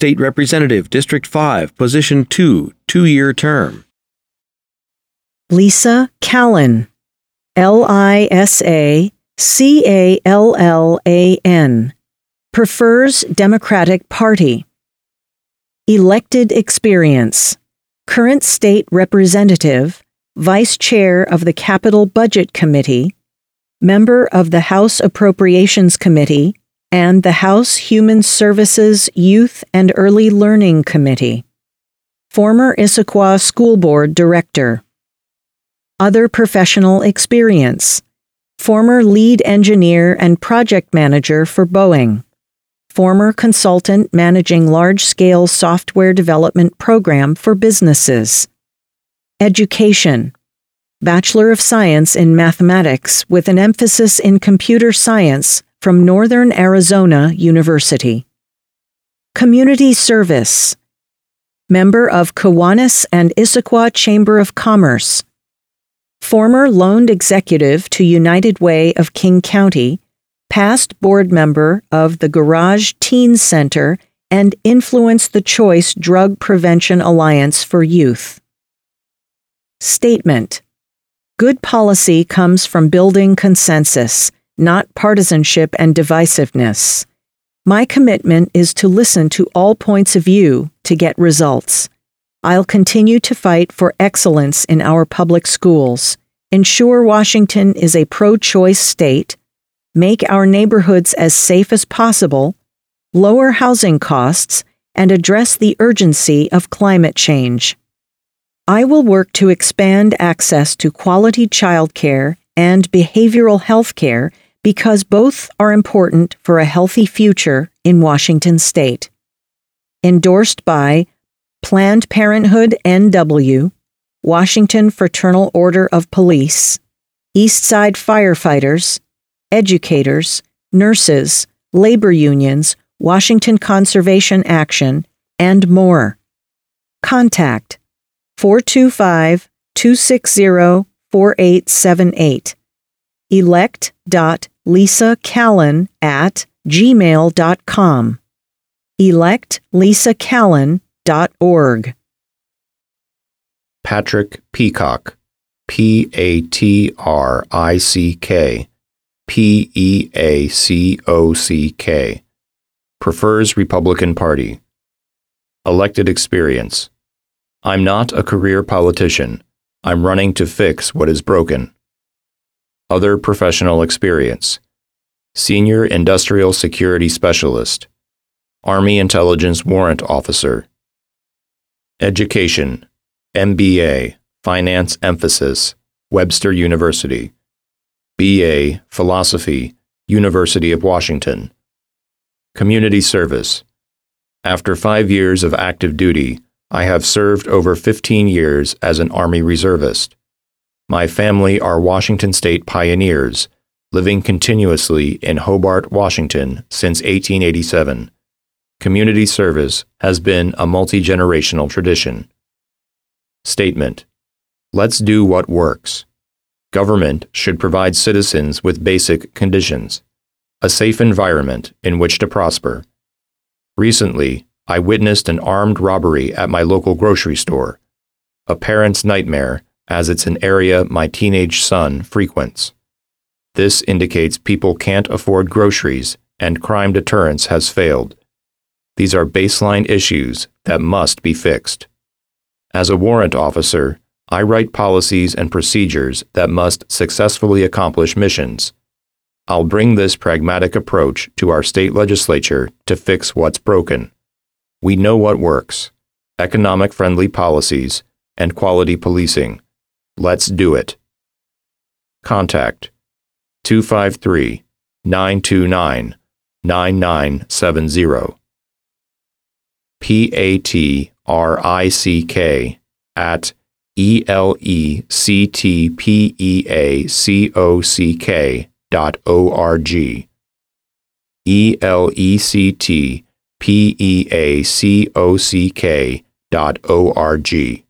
State Representative, District 5, Position 2, 2-year term. Lisa Callan, Lisa Callan, prefers Democratic Party. Elected experience: current state representative, vice chair of the Capital Budget Committee, member of the House Appropriations Committee and the House Human Services Youth and Early Learning Committee. Former Issaquah School Board Director. Other professional experience: former lead engineer and project manager for Boeing. Former consultant managing large-scale software development program for businesses. Education: Bachelor of Science in Mathematics with an emphasis in computer science from Northern Arizona University. Community service: member of Kiwanis and Issaquah Chamber of Commerce. Former loaned executive to United Way of King County, past board member of the Garage Teen Center and Influence the Choice Drug Prevention Alliance for Youth. Statement: good policy comes from building consensus, not partisanship and divisiveness. My commitment is to listen to all points of view to get results. I'll continue to fight for excellence in our public schools, ensure Washington is a pro-choice state, make our neighborhoods as safe as possible, lower housing costs, and address the urgency of climate change. I will work to expand access to quality childcare and behavioral health care because both are important for a healthy future in Washington State. Endorsed by Planned Parenthood NW, Washington Fraternal Order of Police, Eastside Firefighters, educators, nurses, labor unions, Washington Conservation Action, and more. Contact 425-260-4878. elect.lisacallan@gmail.com. electlisacallan.org. Patrick Peacock, Patrick, Peacock, prefers Republican Party. Elected experience: I'm not a career politician. I'm running to fix what is broken. Other professional experience: Senior Industrial Security Specialist, Army Intelligence Warrant Officer. Education: MBA, Finance Emphasis, Webster University. BA, Philosophy, University of Washington. Community service: after 5 years of active duty, I have served over 15 years as an Army reservist. My family are Washington State pioneers, living continuously in Hobart, Washington since 1887. Community service has been a multi-generational tradition. Statement: let's do what works. Government should provide citizens with basic conditions, a safe environment in which to prosper. Recently, I witnessed an armed robbery at my local grocery store, a parent's nightmare as it's an area my teenage son frequents. This indicates people can't afford groceries and crime deterrence has failed. These are baseline issues that must be fixed. As a warrant officer, I write policies and procedures that must successfully accomplish missions. I'll bring this pragmatic approach to our state legislature to fix what's broken. We know what works: economic-friendly policies and quality policing. Let's do it. Contact 253-929-9970. patrick@electpeacock.org. electpeacock.org.